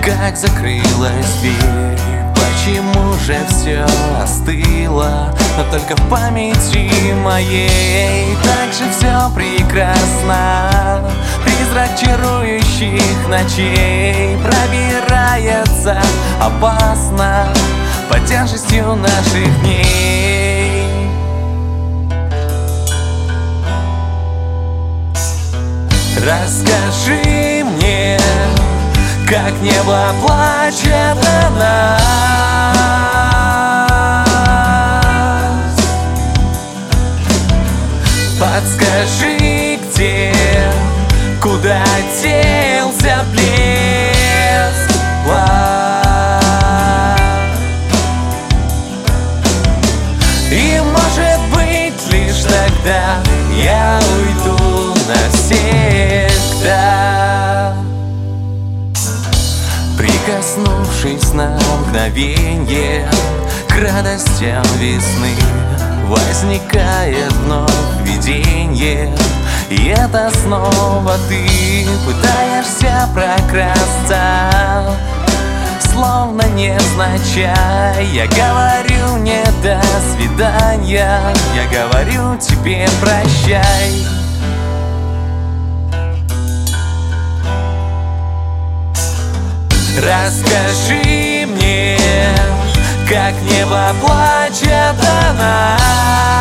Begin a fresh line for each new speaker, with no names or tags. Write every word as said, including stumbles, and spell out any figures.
Как закрылась дверь, почему же все остыло? Но только в памяти моей так же все прекрасно. Призрак чарующих ночей пробирается опасно под тяжестью наших дней. Расскажи мне, как небо плачет о нас. Подскажи, где, куда делся блеск глаз. И может быть лишь тогда я уйду навсегда. Прикоснувшись на мгновенье к радостям весны, возникает вновь виденье. И это снова ты пытаешься прокрасться, словно невзначай. Я говорю не до свидания, я говорю тебе прощай. Расскажи мне, как небо плачет о нас.